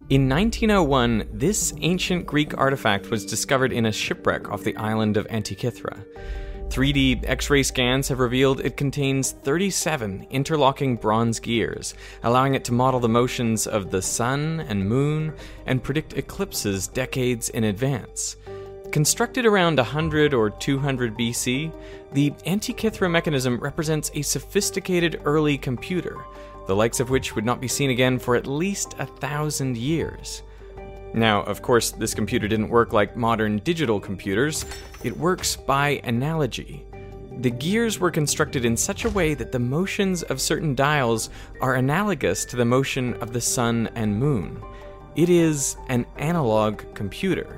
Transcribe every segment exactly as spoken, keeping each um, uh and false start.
In nineteen oh one, this ancient Greek artifact was discovered in a shipwreck off the island of Antikythera. three D X-ray scans have revealed it contains thirty-seven interlocking bronze gears, allowing it to model the motions of the sun and moon and predict eclipses decades in advance. Constructed around one hundred or two hundred B C, the Antikythera mechanism represents a sophisticated early computer, the likes of which would not be seen again for at least a thousand years. Now, of course, this computer didn't work like modern digital computers. It works by analogy. The gears were constructed in such a way that the motions of certain dials are analogous to the motion of the sun and moon. It is an analog computer.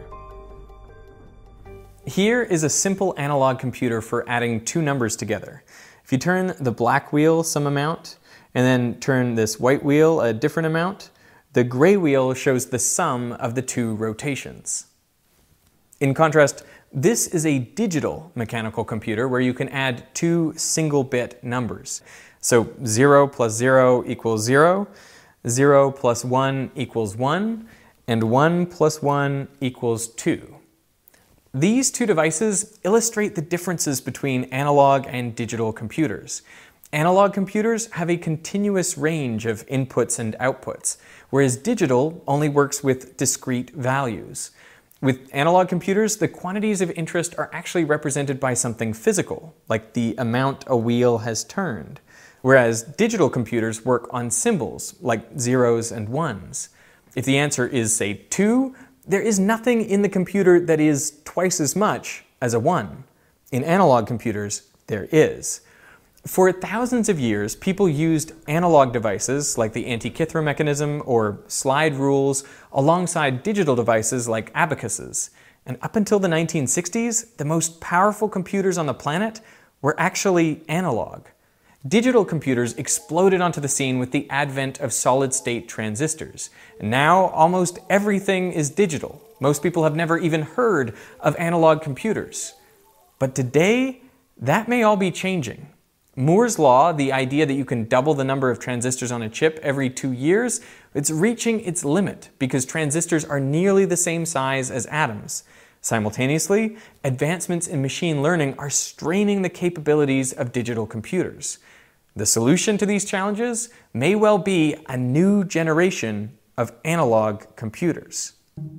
Here is a simple analog computer for adding two numbers together. If you turn the black wheel some amount, and then turn this white wheel a different amount, the gray wheel shows the sum of the two rotations. In contrast, this is a digital mechanical computer where you can add two single-bit numbers. So zero plus zero equals zero, zero plus one equals one, and one plus one equals two. These two devices illustrate the differences between analog and digital computers. Analog computers have a continuous range of inputs and outputs, whereas digital only works with discrete values. With analog computers, the quantities of interest are actually represented by something physical, like the amount a wheel has turned, whereas digital computers work on symbols, like zeros and ones. If the answer is, say, two, there is nothing in the computer that is twice as much as a one. In analog computers, there is. For thousands of years, people used analog devices like the Antikythera mechanism or slide rules alongside digital devices like abacuses. And up until the nineteen sixties, the most powerful computers on the planet were actually analog. Digital computers exploded onto the scene with the advent of solid-state transistors. And now, almost everything is digital. Most people have never even heard of analog computers. But today, that may all be changing. Moore's law, the idea that you can double the number of transistors on a chip every two years, it's reaching its limit because transistors are nearly the same size as atoms. Simultaneously, advancements in machine learning are straining the capabilities of digital computers. The solution to these challenges may well be a new generation of analog computers.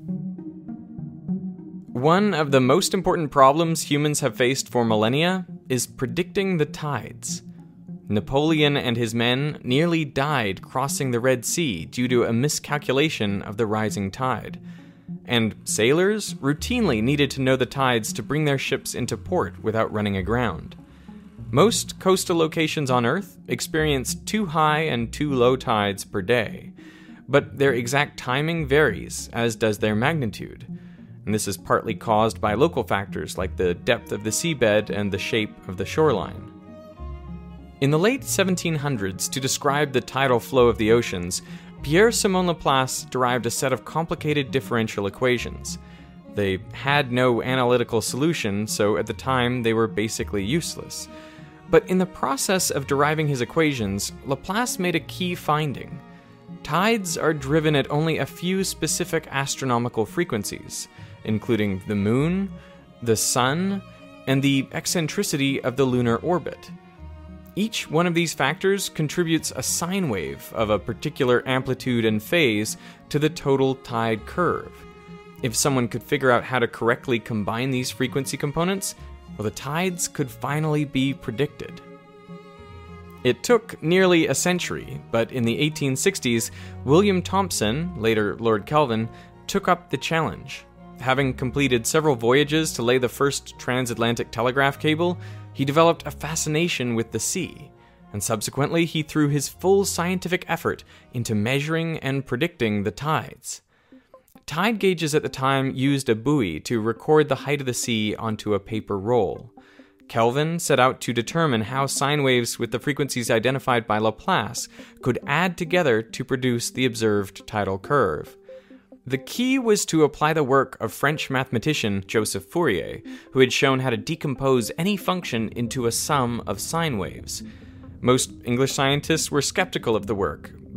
One of the most important problems humans have faced for millennia is predicting the tides. Napoleon and his men nearly died crossing the Red Sea due to a miscalculation of the rising tide. And sailors routinely needed to know the tides to bring their ships into port without running aground. Most coastal locations on Earth experience too high and too low tides per day, but their exact timing varies, as does their magnitude. And this is partly caused by local factors like the depth of the seabed and the shape of the shoreline. In the late seventeen hundreds, to describe the tidal flow of the oceans, Pierre-Simon Laplace derived a set of complicated differential equations. They had no analytical solution, so at the time they were basically useless. But in the process of deriving his equations, Laplace made a key finding. Tides are driven at only a few specific astronomical frequencies, including the moon, the sun, and the eccentricity of the lunar orbit. Each one of these factors contributes a sine wave of a particular amplitude and phase to the total tide curve. If someone could figure out how to correctly combine these frequency components, well, the tides could finally be predicted. It took nearly a century, but in the eighteen sixties, William Thomson, later Lord Kelvin, took up the challenge. Having completed several voyages to lay the first transatlantic telegraph cable, he developed a fascination with the sea, and subsequently he threw his full scientific effort into measuring and predicting the tides. Tide gauges at the time used a buoy to record the height of the sea onto a paper roll. Kelvin set out to determine how sine waves with the frequencies identified by Laplace could add together to produce the observed tidal curve. The key was to apply the work of French mathematician Joseph Fourier, who had shown how to decompose any function into a sum of sine waves. Most English scientists were skeptical of the work,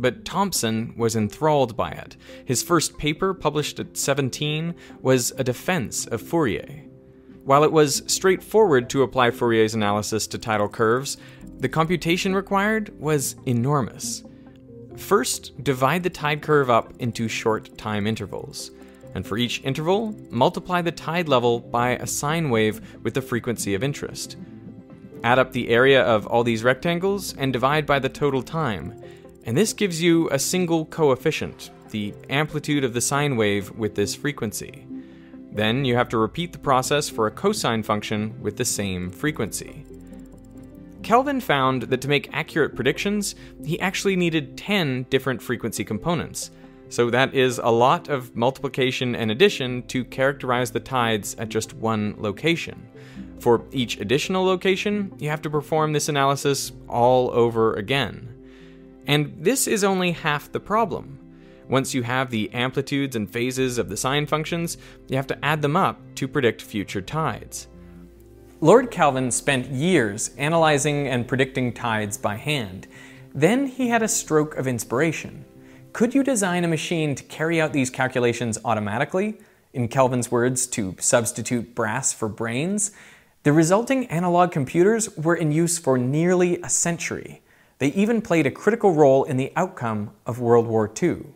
but Thomson was enthralled by it. His first paper, published at seventeen, was a defense of Fourier. While it was straightforward to apply Fourier's analysis to tidal curves, the computation required was enormous. First, divide the tide curve up into short time intervals, and for each interval, multiply the tide level by a sine wave with the frequency of interest. Add up the area of all these rectangles and divide by the total time, and this gives you a single coefficient, the amplitude of the sine wave with this frequency. Then you have to repeat the process for a cosine function with the same frequency. Kelvin found that to make accurate predictions, he actually needed ten different frequency components, so that is a lot of multiplication and addition to characterize the tides at just one location. For each additional location, you have to perform this analysis all over again. And this is only half the problem. Once you have the amplitudes and phases of the sine functions, you have to add them up to predict future tides. Lord Kelvin spent years analyzing and predicting tides by hand. Then he had a stroke of inspiration. Could you design a machine to carry out these calculations automatically? In Kelvin's words, to substitute brass for brains? The resulting analog computers were in use for nearly a century. They even played a critical role in the outcome of World War Two.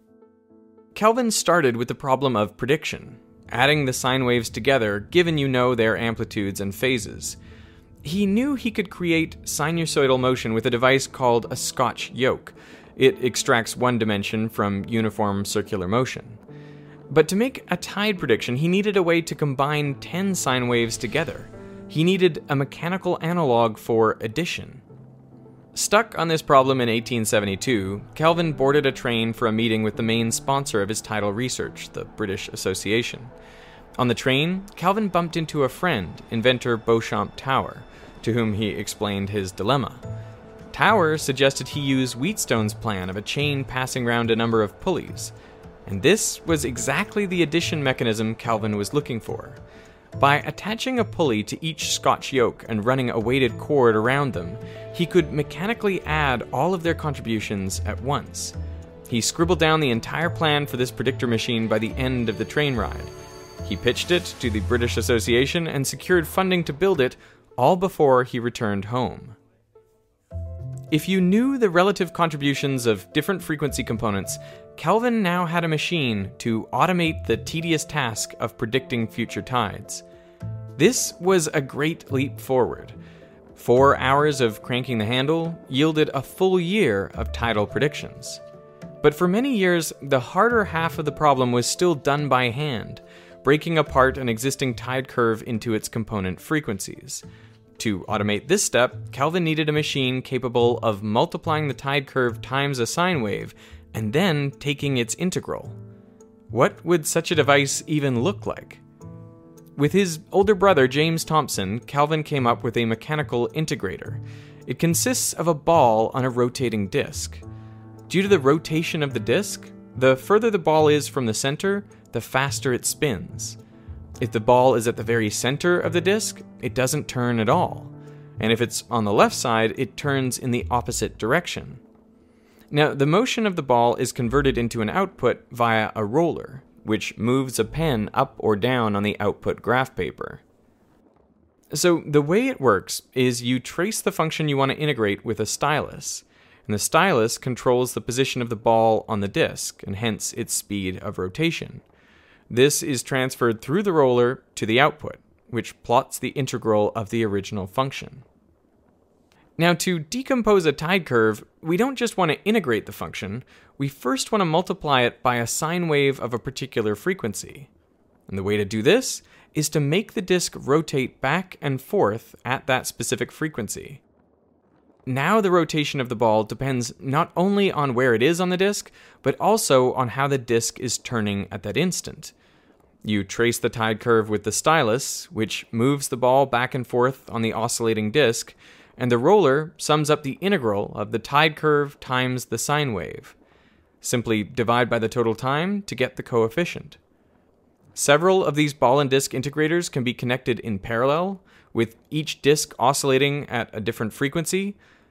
Kelvin started with the problem of prediction, adding the sine waves together given you know their amplitudes and phases. He knew he could create sinusoidal motion with a device called a Scotch yoke. It extracts one dimension from uniform circular motion. But to make a tide prediction, he needed a way to combine ten sine waves together. He needed a mechanical analog for addition. Stuck on this problem in eighteen seventy-two, Kelvin boarded a train for a meeting with the main sponsor of his tidal research, the British Association. On the train, Kelvin bumped into a friend, inventor Beauchamp Tower, to whom he explained his dilemma. Tower suggested he use Wheatstone's plan of a chain passing round a number of pulleys, and this was exactly the addition mechanism Kelvin was looking for. By attaching a pulley to each Scotch yoke and running a weighted cord around them, he could mechanically add all of their contributions at once. He scribbled down the entire plan for this predictor machine by the end of the train ride. He pitched it to the British Association and secured funding to build it, all before he returned home. If you knew the relative contributions of different frequency components, Kelvin now had a machine to automate the tedious task of predicting future tides. This was a great leap forward. Four hours of cranking the handle yielded a full year of tidal predictions. But for many years, the harder half of the problem was still done by hand, breaking apart an existing tide curve into its component frequencies. To automate this step, Kelvin needed a machine capable of multiplying the tide curve times a sine wave and then taking its integral. What would such a device even look like? With his older brother James Thomson, Kelvin came up with a mechanical integrator. It consists of a ball on a rotating disc. Due to the rotation of the disc, the further the ball is from the center, the faster it spins. If the ball is at the very center of the disc, it doesn't turn at all. And if it's on the left side, it turns in the opposite direction. Now, the motion of the ball is converted into an output via a roller, which moves a pen up or down on the output graph paper. So the way it works is you trace the function you want to integrate with a stylus, and the stylus controls the position of the ball on the disc, and hence its speed of rotation. This is transferred through the roller to the output, which plots the integral of the original function. Now, to decompose a tide curve, we don't just want to integrate the function, we first want to multiply it by a sine wave of a particular frequency. And the way to do this is to make the disk rotate back and forth at that specific frequency. Now the rotation of the ball depends not only on where it is on the disk, but also on how the disk is turning at that instant. You trace the tide curve with the stylus, which moves the ball back and forth on the oscillating disk, and the roller sums up the integral of the tide curve times the sine wave. Simply divide by the total time to get the coefficient. Several of these ball and disk integrators can be connected in parallel, with each disk oscillating at a different frequency,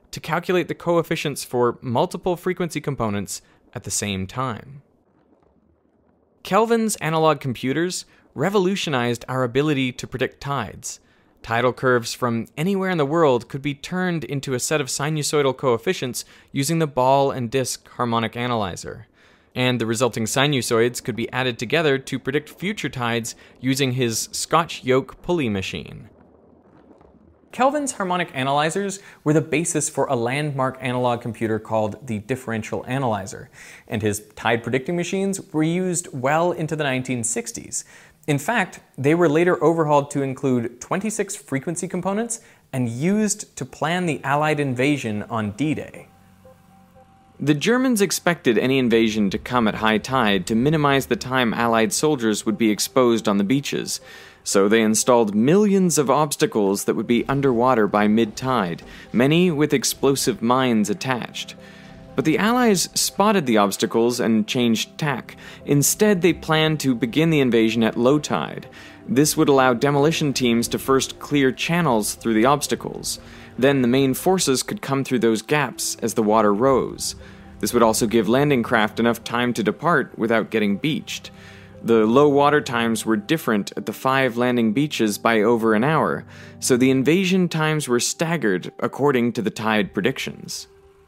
to calculate the coefficients for multiple frequency components at the same time. Kelvin's analog computers revolutionized our ability to predict tides. Tidal curves from anywhere in the world could be turned into a set of sinusoidal coefficients using the ball and disc harmonic analyzer. And the resulting sinusoids could be added together to predict future tides using his Scotch yoke pulley machine. Kelvin's harmonic analyzers were the basis for a landmark analog computer called the differential analyzer, and his tide predicting machines were used well into the nineteen sixties. In fact, they were later overhauled to include twenty-six frequency components and used to plan the Allied invasion on D-Day. The Germans expected any invasion to come at high tide to minimize the time Allied soldiers would be exposed on the beaches, so they installed millions of obstacles that would be underwater by mid-tide, many with explosive mines attached. But the Allies spotted the obstacles and changed tack. Instead, they planned to begin the invasion at low tide. This would allow demolition teams to first clear channels through the obstacles. Then the main forces could come through those gaps as the water rose. This would also give landing craft enough time to depart without getting beached. The low water times were different at the five landing beaches by over an hour, so the invasion times were staggered according to the tide predictions.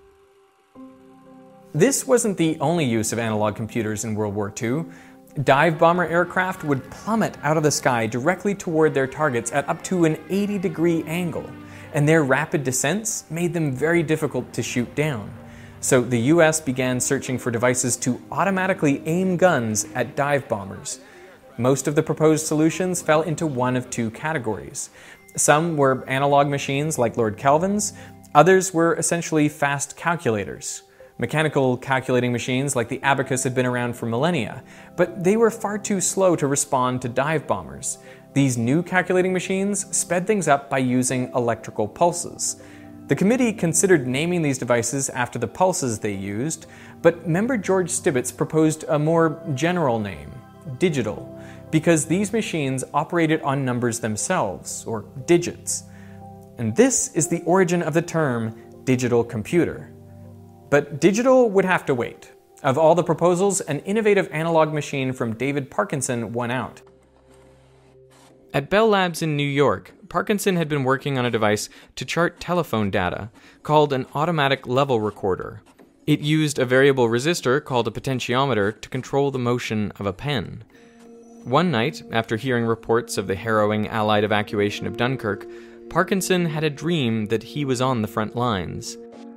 This wasn't the only use of analog computers in World War Two. Dive bomber aircraft would plummet out of the sky directly toward their targets at up to an eighty degree angle, and their rapid descents made them very difficult to shoot down. So the U S began searching for devices to automatically aim guns at dive bombers. Most of the proposed solutions fell into one of two categories. Some were analog machines like Lord Kelvin's, others were essentially fast calculators. Mechanical calculating machines like the abacus had been around for millennia, but they were far too slow to respond to dive bombers. These new calculating machines sped things up by using electrical pulses. The committee considered naming these devices after the pulses they used, but member George Stibitz proposed a more general name, digital, because these machines operated on numbers themselves, or digits. And this is the origin of the term digital computer. But digital would have to wait. Of all the proposals, an innovative analog machine from David Parkinson won out. At Bell Labs in New York, Parkinson had been working on a device to chart telephone data, called an automatic level recorder. It used a variable resistor called a potentiometer to control the motion of a pen. One night, after hearing reports of the harrowing Allied evacuation of Dunkirk, Parkinson had a dream that he was on the front lines.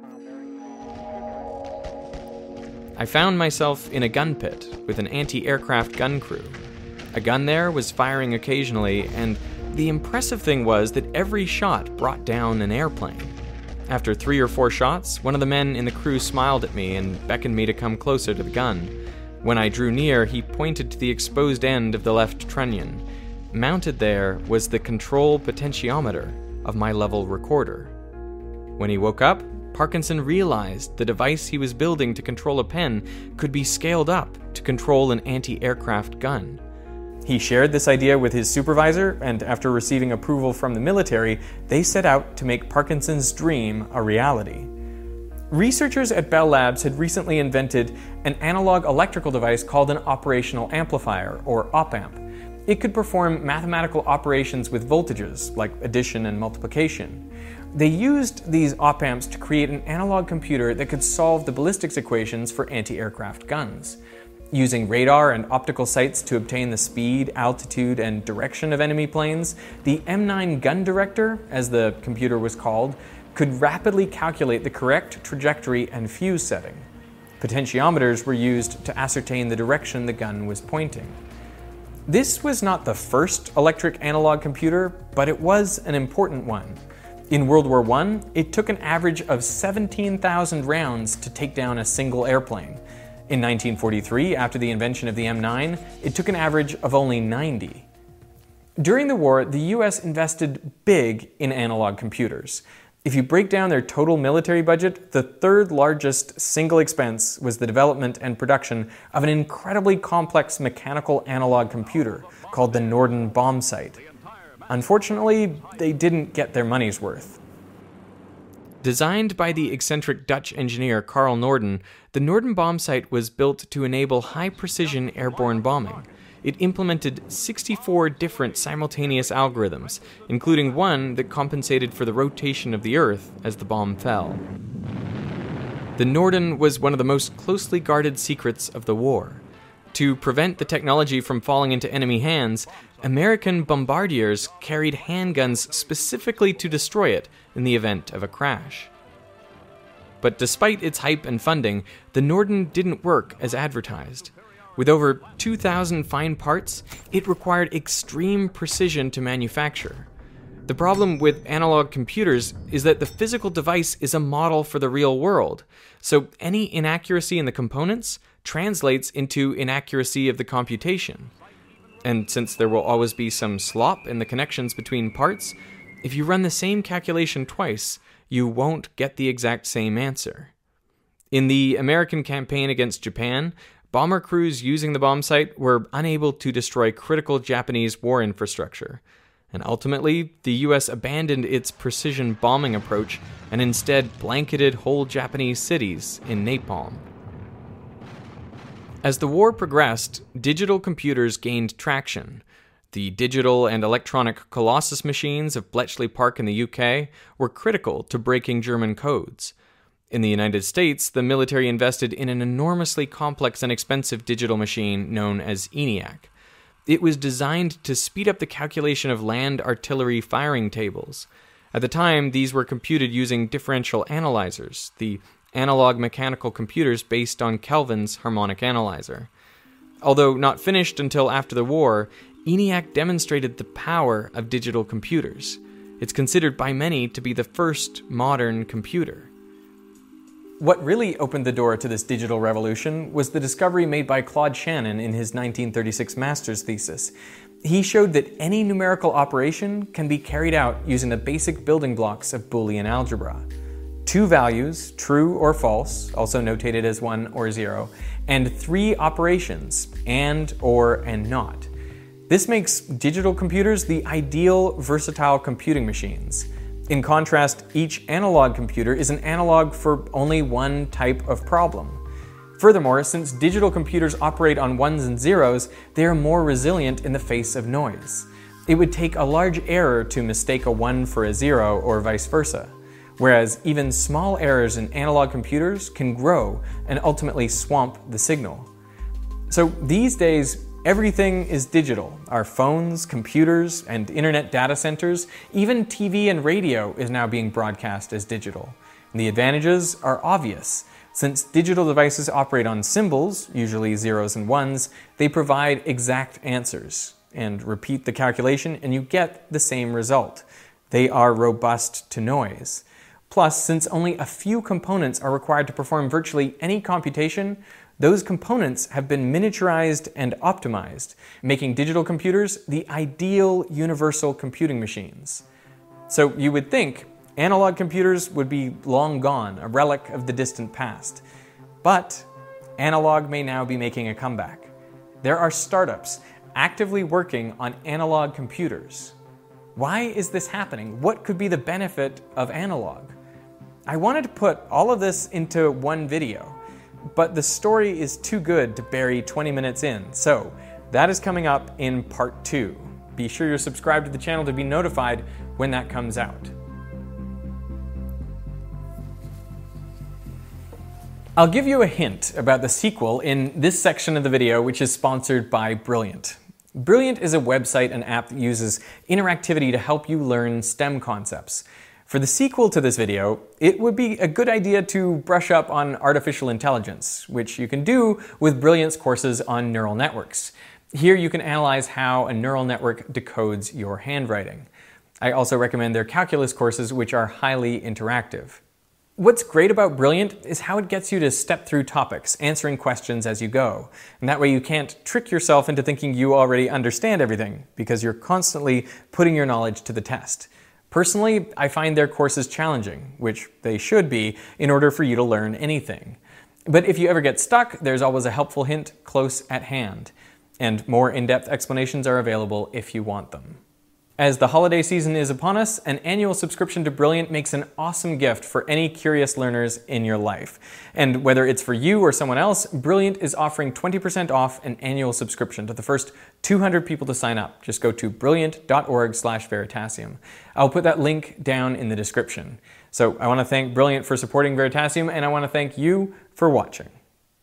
I found myself in a gun pit with an anti-aircraft gun crew. A gun there was firing occasionally, and the impressive thing was that every shot brought down an airplane. After three or four shots, one of the men in the crew smiled at me and beckoned me to come closer to the gun. When I drew near, he pointed to the exposed end of the left trunnion. Mounted there was the control potentiometer of my level recorder. When he woke up, Parkinson realized the device he was building to control a pen could be scaled up to control an anti-aircraft gun. He shared this idea with his supervisor, and after receiving approval from the military, they set out to make Parkinson's dream a reality. Researchers at Bell Labs had recently invented an analog electrical device called an operational amplifier, or op-amp. It could perform mathematical operations with voltages, like addition and multiplication. They used these op-amps to create an analog computer that could solve the ballistics equations for anti-aircraft guns. Using radar and optical sights to obtain the speed, altitude, and direction of enemy planes, the M nine Gun Director, as the computer was called, could rapidly calculate the correct trajectory and fuse setting. Potentiometers were used to ascertain the direction the gun was pointing. This was not the first electric analog computer, but it was an important one. In World War One, it took an average of seventeen thousand rounds to take down a single airplane. In nineteen forty-three, after the invention of the M nine, it took an average of only ninety. During the war, the U S invested big in analog computers. If you break down their total military budget, the third largest single expense was the development and production of an incredibly complex mechanical analog computer called the Norden bombsight. Unfortunately, they didn't get their money's worth. Designed by the eccentric Dutch engineer Carl Norden, the Norden bombsight was built to enable high-precision airborne bombing. It implemented sixty-four different simultaneous algorithms, including one that compensated for the rotation of the Earth as the bomb fell. The Norden was one of the most closely guarded secrets of the war. To prevent the technology from falling into enemy hands, American bombardiers carried handguns specifically to destroy it in the event of a crash. But despite its hype and funding, the Norden didn't work as advertised. With over two thousand fine parts, it required extreme precision to manufacture. The problem with analog computers is that the physical device is a model for the real world, so any inaccuracy in the components translates into inaccuracy of the computation. And since there will always be some slop in the connections between parts, if you run the same calculation twice, you won't get the exact same answer. In the American campaign against Japan, bomber crews using the bombsight were unable to destroy critical Japanese war infrastructure. And ultimately, the U S abandoned its precision bombing approach and instead blanketed whole Japanese cities in napalm. As the war progressed, digital computers gained traction. The digital and electronic Colossus machines of Bletchley Park in the U K were critical to breaking German codes. In the United States, the military invested in an enormously complex and expensive digital machine known as ENIAC. It was designed to speed up the calculation of land artillery firing tables. At the time, these were computed using differential analyzers, the analog mechanical computers based on Kelvin's harmonic analyzer. Although not finished until after the war, ENIAC demonstrated the power of digital computers. It's considered by many to be the first modern computer. What really opened the door to this digital revolution was the discovery made by Claude Shannon in his nineteen thirty-six master's thesis. He showed that any numerical operation can be carried out using the basic building blocks of Boolean algebra. Two values, true or false, also notated as one or zero, and three operations, and, or, and not. This makes digital computers the ideal versatile computing machines. In contrast, each analog computer is an analog for only one type of problem. Furthermore, since digital computers operate on ones and zeros, they are more resilient in the face of noise. It would take a large error to mistake a one for a zero or vice versa, whereas even small errors in analog computers can grow and ultimately swamp the signal. So these days, everything is digital. Our phones, computers, and internet data centers, even T V and radio is now being broadcast as digital. And the advantages are obvious. Since digital devices operate on symbols, usually zeros and ones, they provide exact answers. And repeat the calculation and you get the same result. They are robust to noise. Plus, since only a few components are required to perform virtually any computation, those components have been miniaturized and optimized, making digital computers the ideal universal computing machines. So you would think analog computers would be long gone, a relic of the distant past. But analog may now be making a comeback. There are startups actively working on analog computers. Why is this happening? What could be the benefit of analog? I wanted to put all of this into one video, but the story is too good to bury twenty minutes in, so that is coming up in part two. Be sure you're subscribed to the channel to be notified when that comes out. I'll give you a hint about the sequel in this section of the video, which is sponsored by Brilliant. Brilliant is a website and app that uses interactivity to help you learn STEM concepts. For the sequel to this video, it would be a good idea to brush up on artificial intelligence, which you can do with Brilliant's courses on neural networks. Here you can analyze how a neural network decodes your handwriting. I also recommend their calculus courses, which are highly interactive. What's great about Brilliant is how it gets you to step through topics, answering questions as you go. And that way you can't trick yourself into thinking you already understand everything, because you're constantly putting your knowledge to the test. Personally, I find their courses challenging, which they should be, in order for you to learn anything. But if you ever get stuck, there's always a helpful hint close at hand. And more in-depth explanations are available if you want them. As the holiday season is upon us, an annual subscription to Brilliant makes an awesome gift for any curious learners in your life. And whether it's for you or someone else, Brilliant is offering twenty percent off an annual subscription to the first two hundred people to sign up. Just go to brilliant dot org slash Veritasium. I'll put that link down in the description. So I want to thank Brilliant for supporting Veritasium, and I want to thank you for watching.